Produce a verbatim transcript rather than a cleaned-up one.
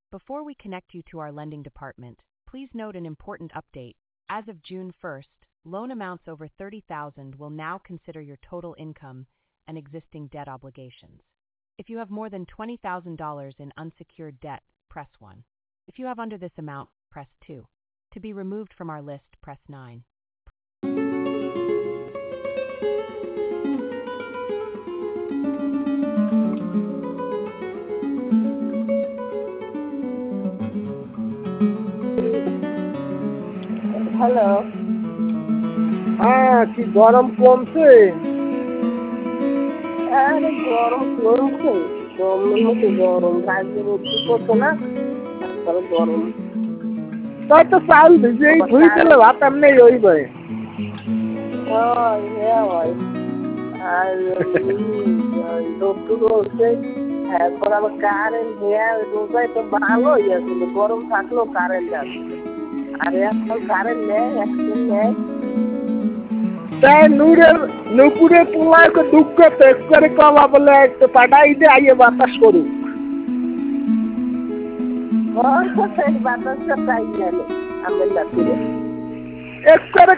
Before we connect you to our lending department, please note an important update. As of June first, loan amounts over thirty thousand dollars will now consider your total income and existing debt obligations. If you have more than twenty thousand dollars in unsecured debt, press one. If you have under this amount, press two. To be removed from our list, press nine. Hello, হ্যাঁ কি গরম কমছে? আরে গরম কমছে, গরমের মধ্যে গরম রাজ্যের রোদ্দুর পড়ছে না, তারপরে গরম। তাই তো চাল ভিজেই ধুই দিলে ভাত এমনি হইবে। হয় হ্যাঁ হয়, আর রোদ্দুর হচ্ছে, এরপর আবার কারেন্ট হ্যাঁ রোজায় তো ভালো হয়েছিল, গরম থাকলেও কারেন্ট আসবে। আর এখন কারেন্ট নেই, এখন নেই। তাই নূরের নুপুরের পোলাকে দুঃখ পেশ করে কমা বলে একটু পাঠাই দে আইয়ে বাতাস করুক। বাতাসটা চাই গেলে আমি লাগছিল এক করে